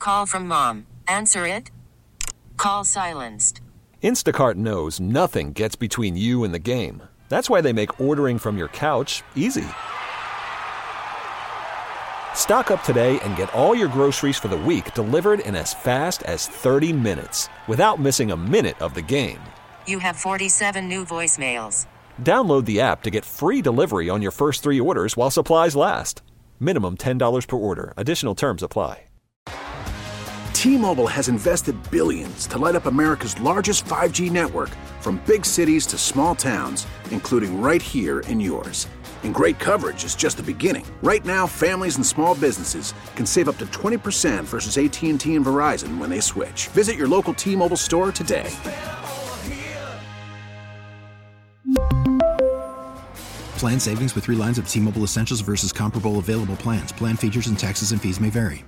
call from mom. Answer it. Call silenced. Instacart knows nothing gets between you and the game. That's why they make ordering from your couch easy. Stock up today and get all your groceries for the week delivered in as fast as 30 minutes without missing a minute of the game. You have 47 new voicemails. Download the app to get free delivery on your first 3 orders while supplies last. Minimum $10 per order. Additional terms apply. T-Mobile has invested billions to light up America's largest 5G network, from big cities to small towns, including right here in yours. And great coverage is just the beginning. Right now, families and small businesses can save up to 20% versus AT&T and Verizon when they switch. Visit your local T-Mobile store today. Plan savings with 3 lines of T-Mobile Essentials versus comparable available plans. Plan features and taxes and fees may vary.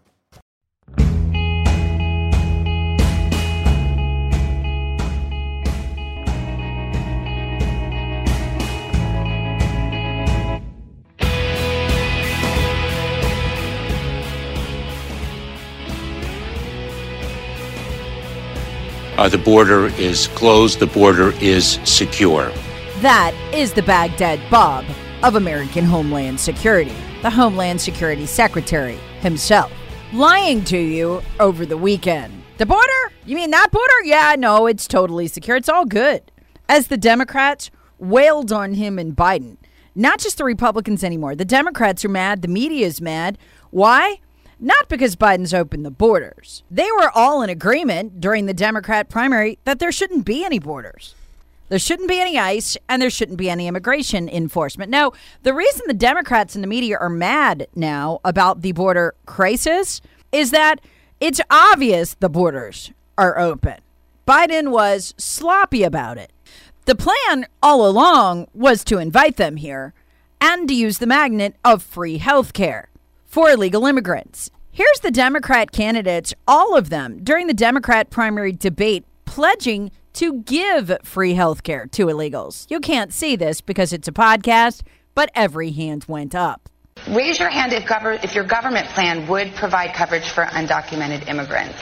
The border is closed. The border is secure. That is the Baghdad Bob of American Homeland Security, the Homeland Security Secretary himself, lying to you over the weekend. The border? You mean that border? Yeah, no, it's totally secure. It's all good. As the Democrats wailed on him and Biden, not just the Republicans anymore. The Democrats are mad. The media is mad. Why? Not because Biden's opened the borders. They were all in agreement during the Democrat primary that there shouldn't be any borders. There shouldn't be any ICE, and there shouldn't be any immigration enforcement. Now, the reason the Democrats and the media are mad now about the border crisis is that it's obvious the borders are open. Biden was sloppy about it. The plan all along was to invite them here and to use the magnet of free health care for illegal immigrants. Here's the Democrat candidates, all of them, during the Democrat primary debate, pledging to give free health care to illegals. You can't see this because it's a podcast, but every hand went up. Raise your hand if your government plan would provide coverage for undocumented immigrants.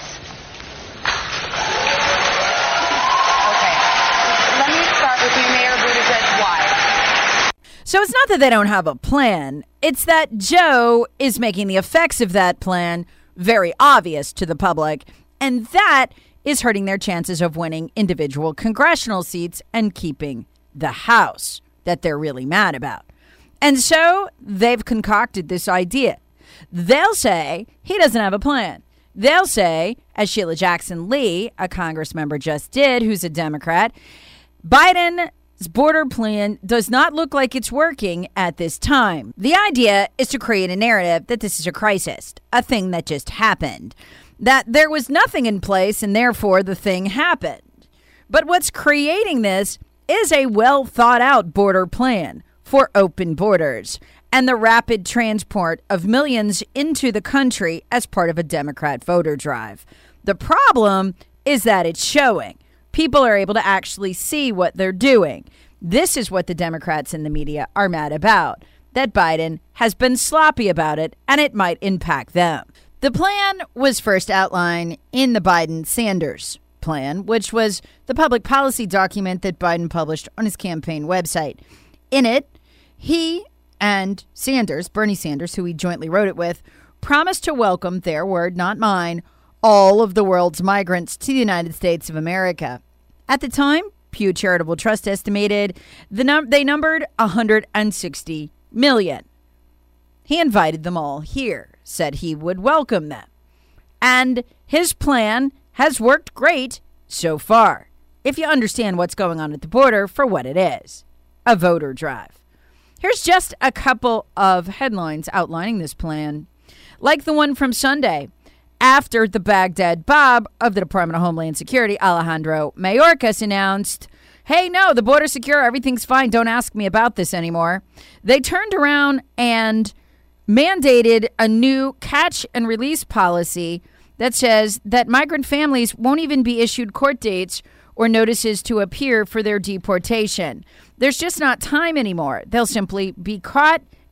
Okay. Let me start with you, Mayor Buttigieg. Why? So it's not that they don't have a plan. It's that Joe is making the effects of that plan very obvious to the public, and that is hurting their chances of winning individual congressional seats and keeping the House that they're really mad about. And so they've concocted this idea. They'll say he doesn't have a plan. They'll say, as Sheila Jackson Lee, a Congress member, just did, who's a Democrat, Biden's border plan does not look like it's working at this time. The idea is to create a narrative that this is a crisis, a thing that just happened, that there was nothing in place and therefore the thing happened. But what's creating this is a well thought out border plan for open borders and the rapid transport of millions into the country as part of a Democrat voter drive. The problem is that it's showing. People are able to actually see what they're doing. This is what the Democrats and the media are mad about, that Biden has been sloppy about it and it might impact them. The plan was first outlined in the Biden-Sanders plan, which was the public policy document that Biden published on his campaign website. In it, he and Sanders, Bernie Sanders, who he jointly wrote it with, promised to welcome, their word, not mine, all of the world's migrants to the United States of America. At the time, Pew Charitable Trust estimated they numbered 160 million. He invited them all here, said he would welcome them. And his plan has worked great so far, if you understand what's going on at the border for what it is, a voter drive. Here's just a couple of headlines outlining this plan, like the one from Sunday. After the Baghdad Bob of the Department of Homeland Security, Alejandro Mayorkas, announced, hey, no, the border's secure, everything's fine, don't ask me about this anymore. They turned around and mandated a new catch and release policy that says that migrant families won't even be issued court dates or notices to appear for their deportation. There's just not time anymore. They'll simply be caught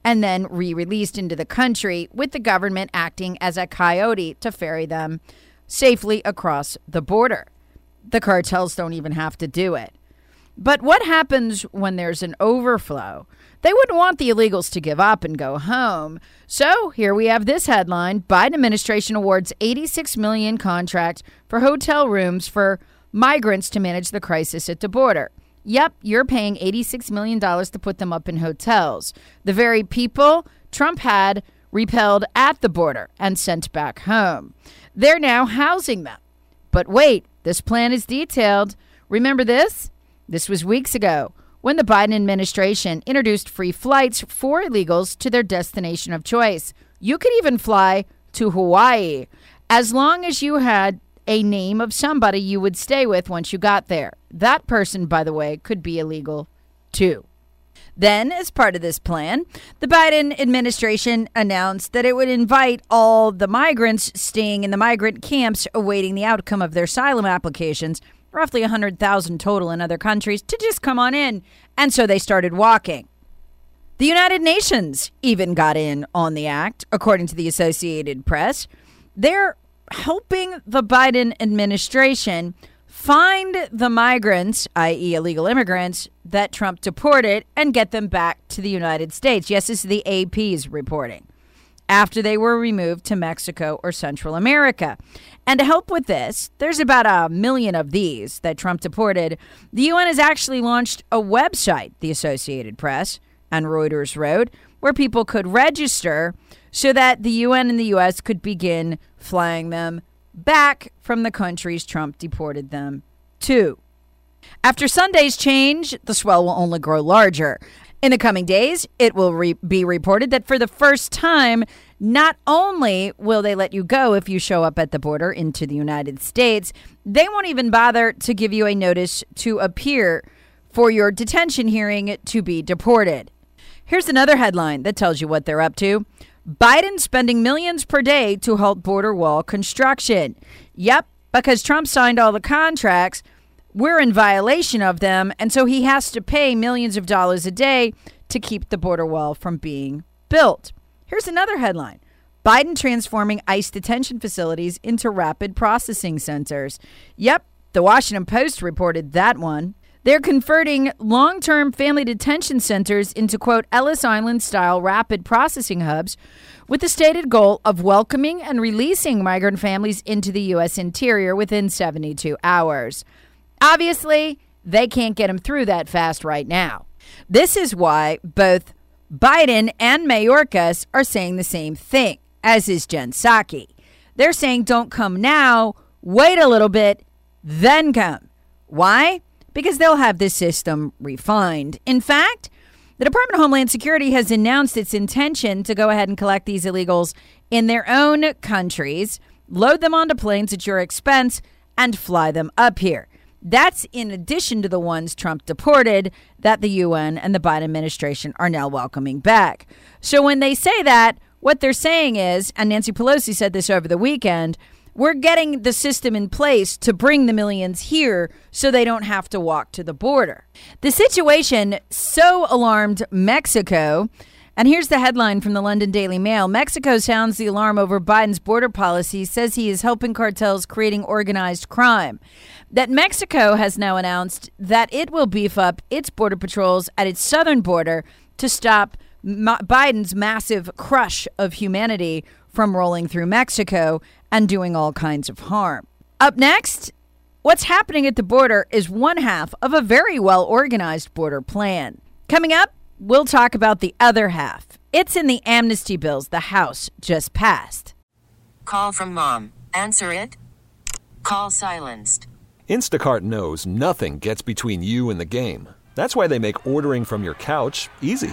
and then re-released into the country, with the government acting as a coyote to ferry them safely across the border. The cartels don't even have to do it. But what happens when there's an overflow? They wouldn't want the illegals to give up and go home. So here we have this headline: Biden administration awards $86 million contract for hotel rooms for migrants to manage the crisis at the border. Yep, you're paying $86 million to put them up in hotels. The very people Trump had repelled at the border and sent back home. They're now housing them. But wait, this plan is detailed. Remember this? This was weeks ago when the Biden administration introduced free flights for illegals to their destination of choice. You could even fly to Hawaii as long as you had a name of somebody you would stay with once you got there. That person, by the way, could be illegal too. Then, as part of this plan, the Biden administration announced that it would invite all the migrants staying in the migrant camps awaiting the outcome of their asylum applications, roughly 100,000 total in other countries, to just come on in. And so they started walking. The United Nations even got in on the act, according to the Associated Press. They're helping the Biden administration find the migrants, i.e. illegal immigrants, that Trump deported and get them back to the United States. Yes, this is the AP's reporting. After they were removed to Mexico or Central America. And to help with this, there's about 1 million of these that Trump deported. The UN has actually launched a website, the Associated Press and Reuters wrote, where people could register so that the UN and the U.S. could begin flying them back from the countries Trump deported them to. After Sunday's change, the swell will only grow larger. In the coming days, it will be reported that for the first time, not only will they let you go if you show up at the border into the United States, they won't even bother to give you a notice to appear for your detention hearing to be deported. Here's another headline that tells you what they're up to. Biden spending millions per day to halt border wall construction. Yep, because Trump signed all the contracts. We're in violation of them, and so he has to pay millions of dollars a day to keep the border wall from being built. Here's another headline. Biden transforming ICE detention facilities into rapid processing centers. Yep, the Washington Post reported that one. They're converting long-term family detention centers into, quote, Ellis Island-style rapid processing hubs with the stated goal of welcoming and releasing migrant families into the U.S. interior within 72 hours. Obviously, they can't get them through that fast right now. This is why both Biden and Mayorkas are saying the same thing, as is Jen Psaki. They're saying don't come now, wait a little bit, then come. Why? Because they'll have this system refined. In fact, the Department of Homeland Security has announced its intention to go ahead and collect these illegals in their own countries, load them onto planes at your expense, and fly them up here. That's in addition to the ones Trump deported that the UN and the Biden administration are now welcoming back. So when they say that, what they're saying is, and Nancy Pelosi said this over the weekend, we're getting the system in place to bring the millions here so they don't have to walk to the border. The situation so alarmed Mexico. And here's the headline from the London Daily Mail. Mexico sounds the alarm over Biden's border policy, says he is helping cartels creating organized crime. That Mexico has now announced that it will beef up its border patrols at its southern border to stop Biden's massive crush of humanity from rolling through Mexico and doing all kinds of harm. Up next, what's happening at the border is one half of a very well-organized border plan. Coming up, we'll talk about the other half. It's in the amnesty bills the House just passed. Call from mom. Answer it. Call silenced. Instacart knows nothing gets between you and the game. That's why they make ordering from your couch easy.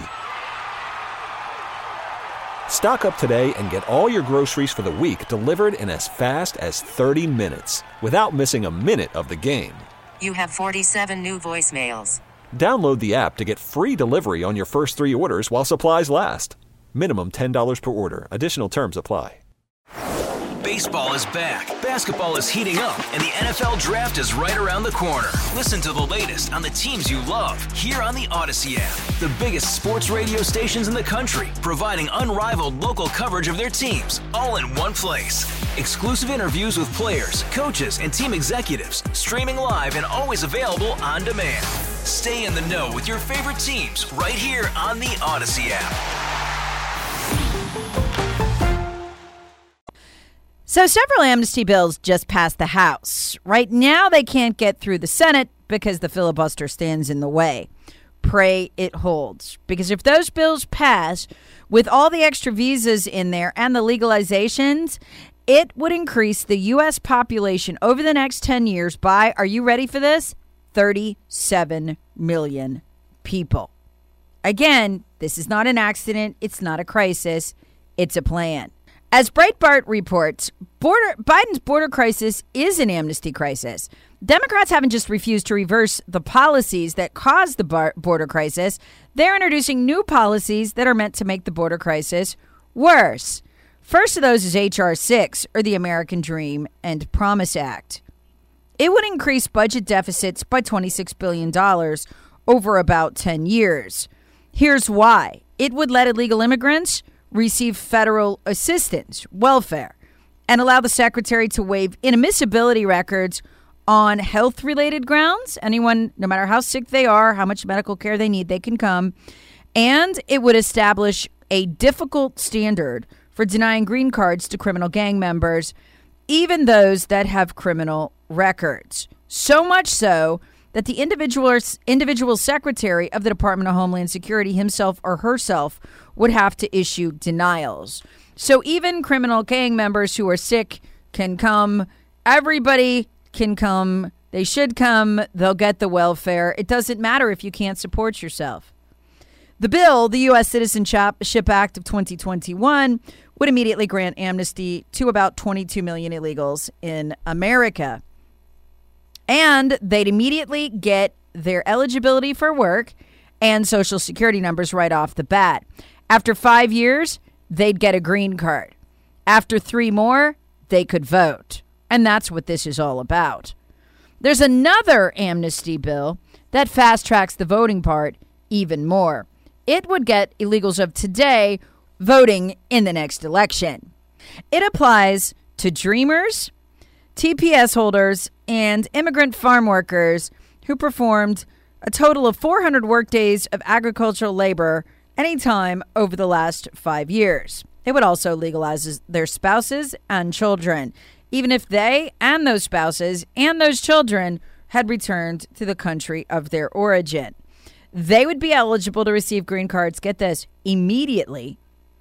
Stock up today and get all your groceries for the week delivered in as fast as 30 minutes without missing a minute of the game. You have 47 new voicemails. Download the app to get free delivery on your first 3 orders while supplies last. Minimum $10 per order. Additional terms apply. Baseball is back, basketball is heating up, and the NFL Draft is right around the corner. Listen to the latest on the teams you love here on the Odyssey app. The biggest sports radio stations in the country, providing unrivaled local coverage of their teams, all in one place. Exclusive interviews with players, coaches, and team executives, streaming live and always available on demand. Stay in the know with your favorite teams right here on the Odyssey app. So several amnesty bills just passed the House. Right now, they can't get through the Senate because the filibuster stands in the way. Pray it holds. Because if those bills pass, with all the extra visas in there and the legalizations, it would increase the U.S. population over the next 10 years by, are you ready for this? 37 million people. Again, this is not an accident. It's not a crisis. It's a plan. As Breitbart reports, Biden's border crisis is an amnesty crisis. Democrats haven't just refused to reverse the policies that caused the border crisis. They're introducing new policies that are meant to make the border crisis worse. First of those is H.R. 6, or the American Dream and Promise Act. It would increase budget deficits by $26 billion over about 10 years. Here's why. It would let illegal immigrants receive federal assistance, welfare, and allow the secretary to waive inadmissibility records on health-related grounds. Anyone, no matter how sick they are, how much medical care they need, they can come. And it would establish a difficult standard for denying green cards to criminal gang members, even those that have criminal records. So much so that the individual secretary of the Department of Homeland Security, himself or herself, would have to issue denials. So even criminal gang members who are sick can come. Everybody can come. They should come. They'll get the welfare. It doesn't matter if you can't support yourself. The bill, the U.S. Citizenship Act of 2021, would immediately grant amnesty to about 22 million illegals in America. And they'd immediately get their eligibility for work and Social Security numbers right off the bat. After 5 years, they'd get a green card. After 3 more, they could vote. And that's what this is all about. There's another amnesty bill that fast-tracks the voting part even more. It would get illegals of today voting in the next election. It applies to dreamers, TPS holders, and immigrant farm workers who performed a total of 400 workdays of agricultural labor anytime over the last 5 years. It would also legalize their spouses and children, even if they and those spouses and those children had returned to the country of their origin. They would be eligible to receive green cards, get this, immediately,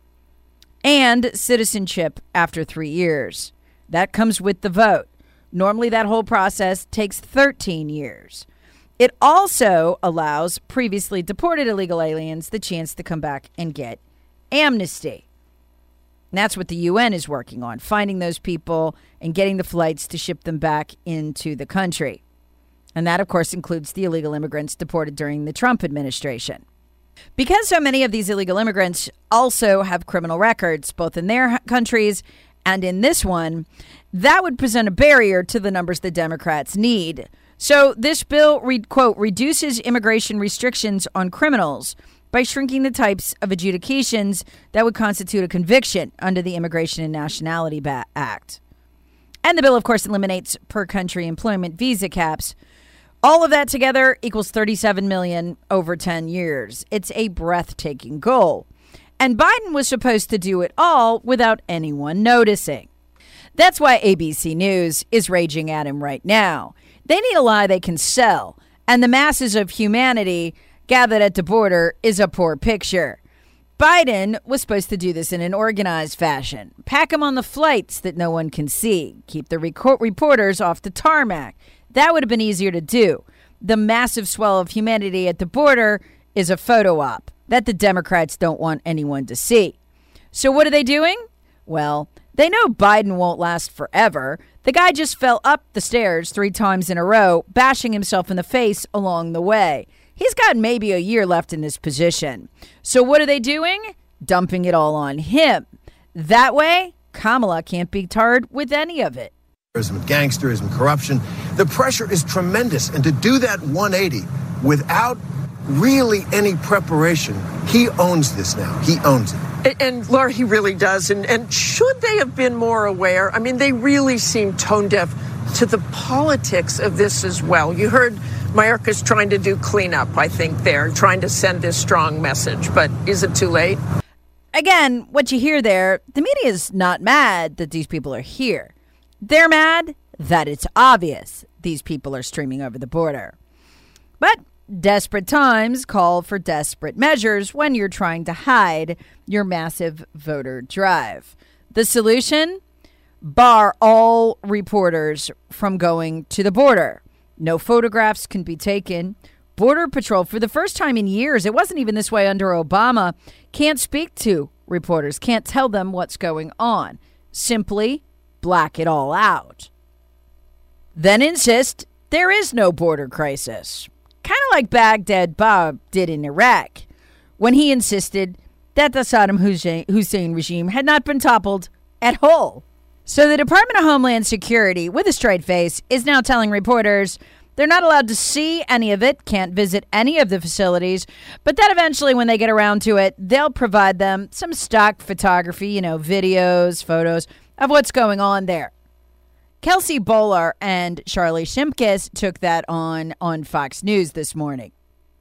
and citizenship after 3 years. That comes with the vote. Normally, that whole process takes 13 years. It also allows previously deported illegal aliens the chance to come back and get amnesty. And that's what the UN is working on, finding those people and getting the flights to ship them back into the country. And that, of course, includes the illegal immigrants deported during the Trump administration. Because so many of these illegal immigrants also have criminal records, both in their countries and in this one, that would present a barrier to the numbers the Democrats need. So this bill, quote, reduces immigration restrictions on criminals by shrinking the types of adjudications that would constitute a conviction under the Immigration and Nationality Act. And the bill, of course, eliminates per-country employment visa caps. All of that together equals 37 million over 10 years. It's a breathtaking goal. And Biden was supposed to do it all without anyone noticing. That's why ABC News is raging at him right now. They need a lie they can sell, and the masses of humanity gathered at the border is a poor picture. Biden was supposed to do this in an organized fashion. Pack them on the flights that no one can see. Keep the reporters off the tarmac. That would have been easier to do. The massive swell of humanity at the border is a photo op that the Democrats don't want anyone to see. So what are they doing? Well, they know Biden won't last forever. The guy just fell up the stairs 3 times in a row, bashing himself in the face along the way. He's got maybe a year left in this position. So what are they doing? Dumping it all on him. That way, Kamala can't be tarred with any of it. Gangsterism, corruption. The pressure is tremendous. And to do that 180 without really any preparation, he owns this now. He owns it. And Laura, he really does. And should they have been more aware? I mean, they really seem tone deaf to the politics of this as well. You heard Mayorkas trying to do cleanup, I think, there, trying to send this strong message. But is it too late? Again, what you hear there, the media is not mad that these people are here. They're mad that it's obvious these people are streaming over the border. But desperate times call for desperate measures when you're trying to hide your massive voter drive. The solution? Bar all reporters from going to the border. No photographs can be taken. Border Patrol, for the first time in years, it wasn't even this way under Obama, can't speak to reporters, can't tell them what's going on. Simply black it all out. Then insist there is no border crisis. Kind of like Baghdad Bob did in Iraq, when he insisted that the Saddam Hussein regime had not been toppled at all. So the Department of Homeland Security, with a straight face, is now telling reporters they're not allowed to see any of it, can't visit any of the facilities, but that eventually when they get around to it, they'll provide them some stock photography, videos, photos of what's going on there. Kelsey Bolar and Charlie Shimkus took that on Fox News this morning.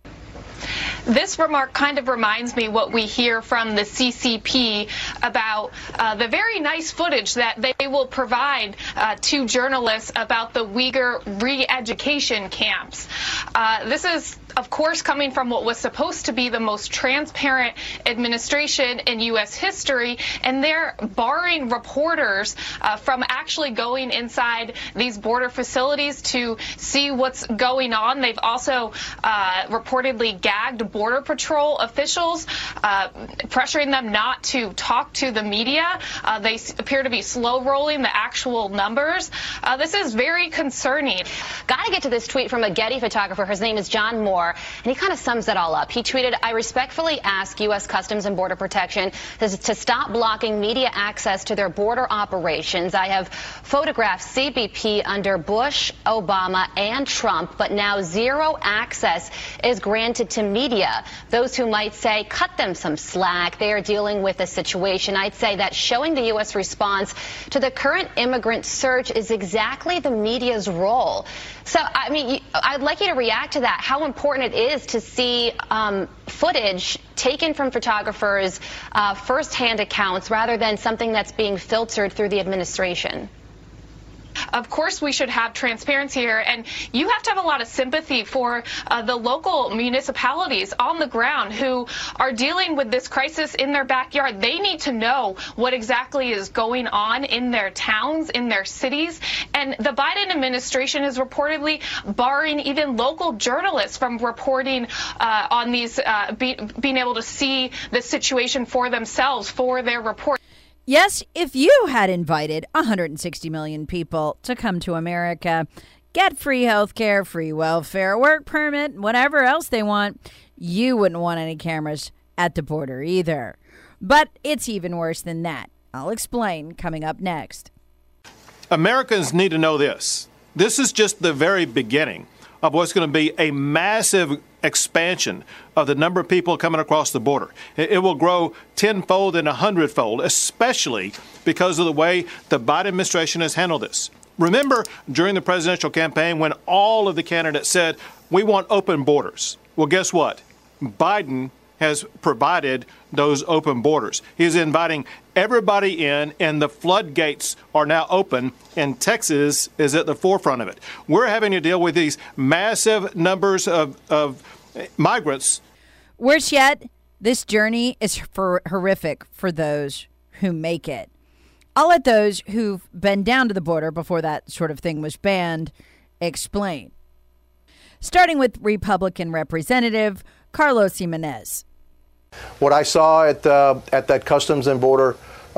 This remark kind of reminds me what we hear from the CCP about the very nice footage that they will provide to journalists about the Uyghur re-education camps. This is, of course, coming from what was supposed to be the most transparent administration in U.S. history, and they're barring reporters from actually going inside these border facilities to see what's going on. They've also reportedly gagged Border Patrol officials, pressuring them not to talk to the media. They appear to be slow rolling the actual numbers. This is very concerning. Got to get to this tweet from a Getty photographer. His name is John Moore, and he kind of sums it all up. He tweeted, "I respectfully ask U.S. Customs and Border Protection to stop blocking media access to their border operations. I have photographed CBP under Bush, Obama, and Trump, but now zero access is granted to media. Those who might say, cut them some slack. They are dealing with a situation. I'd say that showing the U.S. response to the current immigrant surge is exactly the media's role." So, I mean, I'd like you to react to that, how important it is to see footage taken from photographers' firsthand accounts rather than something that's being filtered through the administration. Of course, we should have transparency here, and you have to have a lot of sympathy for the local municipalities on the ground who are dealing with this crisis in their backyard. They need to know what exactly is going on in their towns, in their cities, and the Biden administration is reportedly barring even local journalists from reporting on these, being able to see the situation for themselves, for their report. Yes, if you had invited 160 million people to come to America, get free health care, free welfare, work permit, whatever else they want, you wouldn't want any cameras at the border either. But it's even worse than that. I'll explain coming up next. Americans need to know this. This is just the very beginning of what's going to be a massive expansion of the number of people coming across the border. It will grow tenfold and 100-fold, especially because of the way the Biden administration has handled this. Remember during the presidential campaign when all of the candidates said, we want open borders. Well, guess what? Biden has provided those open borders. He's inviting everybody in, and the floodgates are now open, and Texas is at the forefront of it. We're having to deal with these massive numbers of migrants. Worse yet, this journey is horrific for those who make it. I'll let those who've been down to the border before that sort of thing was banned explain. Starting with Republican Representative Carlos Jimenez. What I saw at that Customs and Border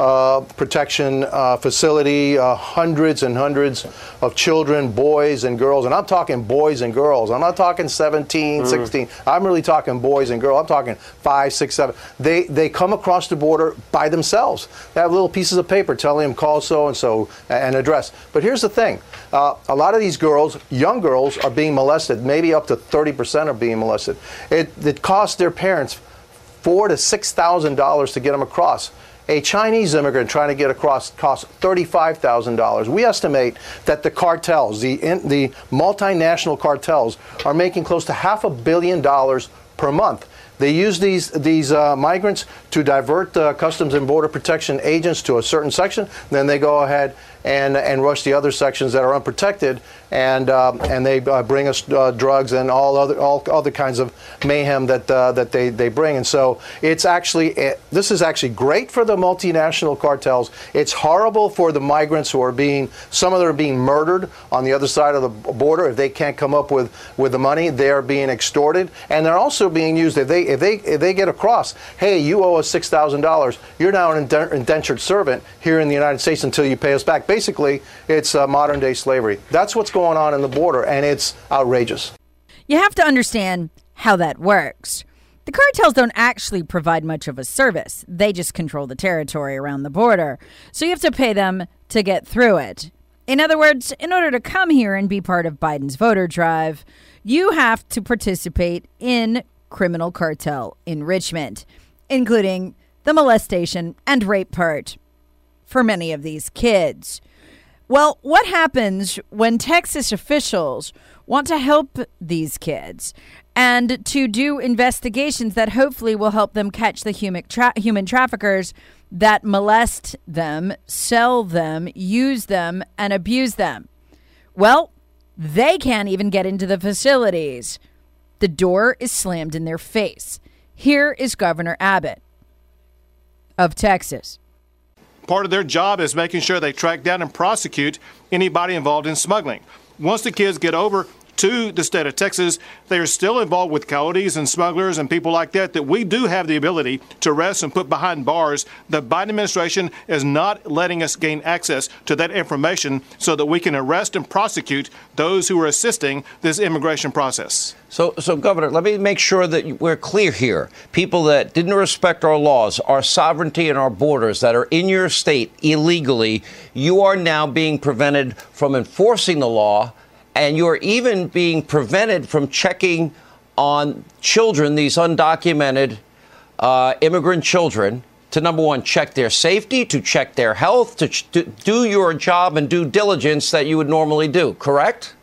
protection facility, hundreds and hundreds of children, boys and girls, and I'm talking boys and girls. I'm not talking 17, 16. I'm really talking boys and girls. I'm talking 5, 6, 7. They come across the border by themselves. They have little pieces of paper telling them call so-and-so and address. But here's the thing. A lot of these girls, young girls, are being molested. Maybe up to 30% are being molested. It costs their parents $4,000 to $6,000 to get them across. A Chinese immigrant trying to get across costs $35,000. We estimate that the cartels, the multinational cartels, are making close to $500 million per month. They use these migrants to divert Customs and Border Protection agents to a certain section. Then they go ahead and rush the other sections that are unprotected, and they bring us drugs and all other kinds of mayhem that they bring. And so this is actually great for the multinational cartels. It's horrible for the migrants who are some of them are being murdered on the other side of the border. If they can't come up with the money, they are being extorted, and they're also being used. If they get across, hey, you owe us $6,000. You're now an indentured servant here in the United States until you pay us back. Basically, it's modern day slavery. That's what's going on in the border, and it's outrageous. You have to understand how that works. The cartels don't actually provide much of a service. They just control the territory around the border. So you have to pay them to get through it. In other words, in order to come here and be part of Biden's voter drive, you have to participate in criminal cartel enrichment, including the molestation and rape part for many of these kids. Well, what happens when Texas officials want to help these kids and to do investigations that hopefully will help them catch the human traffickers that molest them, sell them, use them, and abuse them? Well, they can't even get into the facilities. The door is slammed in their face. Here is Governor Abbott of Texas. Part of their job is making sure they track down and prosecute anybody involved in smuggling. Once the kids get over to the state of Texas, they are still involved with coyotes and smugglers and people like that we do have the ability to arrest and put behind bars. The Biden administration is not letting us gain access to that information so that we can arrest and prosecute those who are assisting this immigration process. So, Governor, let me make sure that we're clear here. People that didn't respect our laws, our sovereignty, and our borders that are in your state illegally, you are now being prevented from enforcing the law, and you are even being prevented from checking on children, these undocumented immigrant children, to, number one, check their safety, to check their health, to do your job and due diligence that you would normally do, correct?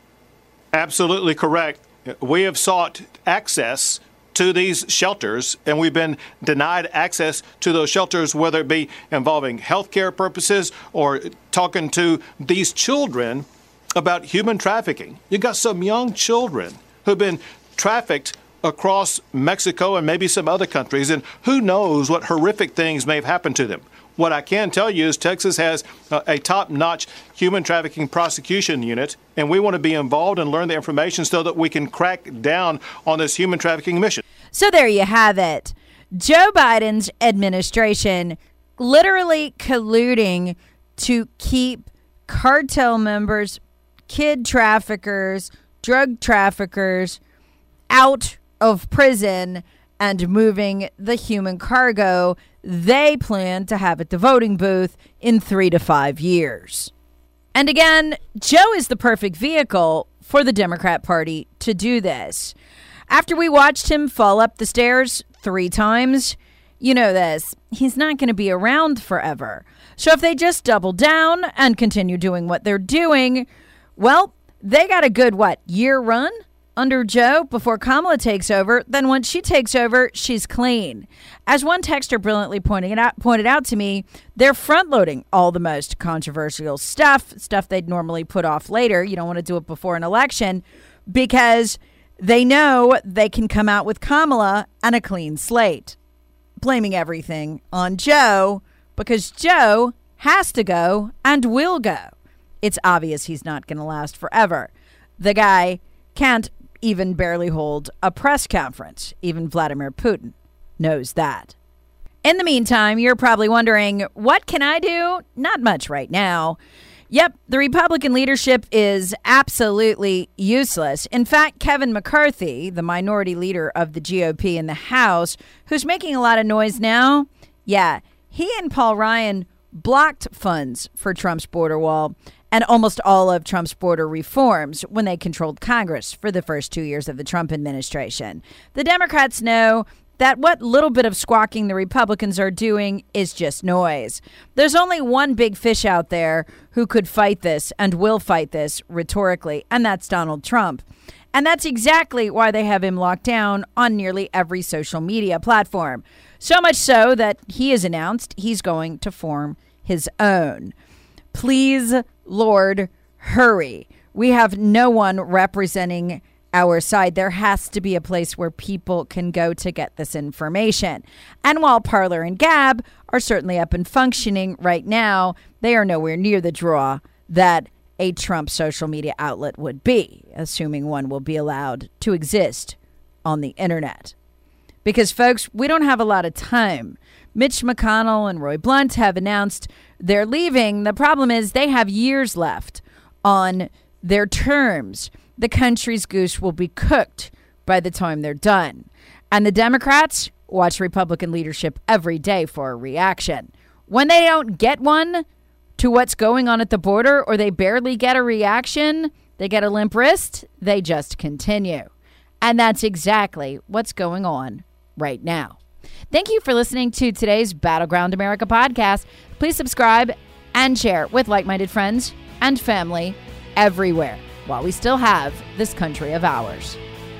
Absolutely correct. We have sought access to these shelters, and we've been denied access to those shelters, whether it be involving healthcare purposes or talking to these children about human trafficking. You got some young children who've been trafficked across Mexico and maybe some other countries, and who knows what horrific things may have happened to them. What I can tell you is Texas has a top-notch human trafficking prosecution unit, and we want to be involved and learn the information so that we can crack down on this human trafficking mission. So there you have it. Joe Biden's administration literally colluding to keep cartel members, kid traffickers, drug traffickers out of prison and moving the human cargo they plan to have at the voting booth in 3 to 5 years. And again, Joe is the perfect vehicle for the Democrat Party to do this. After we watched him fall up the stairs 3 times, you know this, he's not going to be around forever. So if they just double down and continue doing what they're doing, well, they got a good, year run under Joe before Kamala takes over. Then once she takes over, she's clean. As one texter brilliantly pointed out to me, they're front-loading all the most controversial stuff they'd normally put off later. You don't want to do it before an election because they know they can come out with Kamala and a clean slate, blaming everything on Joe because Joe has to go and will go. It's obvious he's not going to last forever. The guy can't even barely hold a press conference. Even Vladimir Putin knows that. In the meantime, you're probably wondering, what can I do? Not much right now. Yep, the Republican leadership is absolutely useless. In fact, Kevin McCarthy, the minority leader of the GOP in the House, who's making a lot of noise now, he and Paul Ryan blocked funds for Trump's border wall and almost all of Trump's border reforms when they controlled Congress for the first 2 years of the Trump administration. The Democrats know that what little bit of squawking the Republicans are doing is just noise. There's only one big fish out there who could fight this and will fight this rhetorically, and that's Donald Trump. And that's exactly why they have him locked down on nearly every social media platform. So much so that he has announced he's going to form his own. Please, Lord, hurry. We have no one representing our side. There has to be a place where people can go to get this information. And while Parler and Gab are certainly up and functioning right now, they are nowhere near the draw that a Trump social media outlet would be, assuming one will be allowed to exist on the internet. Because, folks, we don't have a lot of time. Mitch McConnell and Roy Blunt have announced they're leaving. The problem is they have years left on their terms. The country's goose will be cooked by the time they're done. And the Democrats watch Republican leadership every day for a reaction. When they don't get one to what's going on at the border, or they barely get a reaction, they get a limp wrist, they just continue. And that's exactly what's going on right now. Thank you for listening to today's Battleground America podcast. Please subscribe and share with like-minded friends and family everywhere while we still have this country of ours.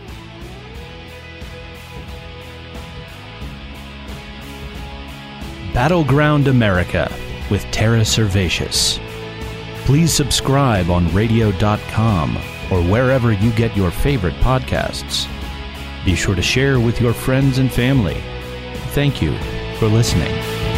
Battleground America with Tara Servatius. Please subscribe on radio.com or wherever you get your favorite podcasts. Be sure to share with your friends and family. Thank you for listening.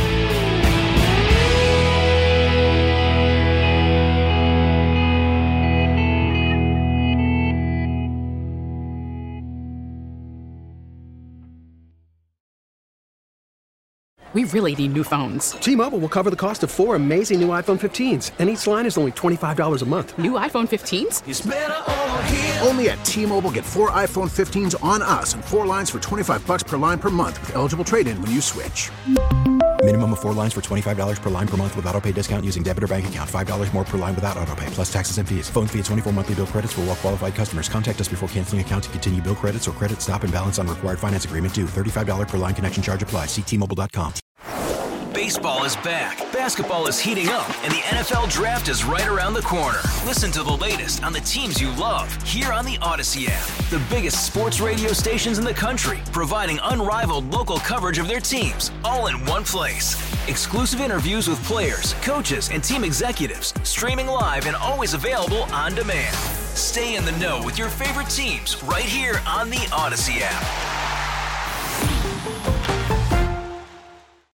We really need new phones. T-Mobile will cover the cost of 4 amazing new iPhone 15s, and each line is only $25 a month. New iPhone 15s? It's better over here. Only at T-Mobile, get 4 iPhone 15s on us and 4 lines for $25 per line per month with eligible trade-in when you switch. Minimum of 4 lines for $25 per line per month with autopay discount using debit or bank account. $5 more per line without autopay, plus taxes and fees. Phone fee at 24 monthly bill credits for well-qualified customers. Contact us before canceling account to continue bill credits or credit stop and balance on required finance agreement due. $35 per line connection charge applies. See T-Mobile.com. Baseball is back, basketball is heating up, and the NFL Draft is right around the corner. Listen to the latest on the teams you love here on the Odyssey app. The biggest sports radio stations in the country, providing unrivaled local coverage of their teams, all in one place. Exclusive interviews with players, coaches, and team executives, streaming live and always available on demand. Stay in the know with your favorite teams right here on the Odyssey app.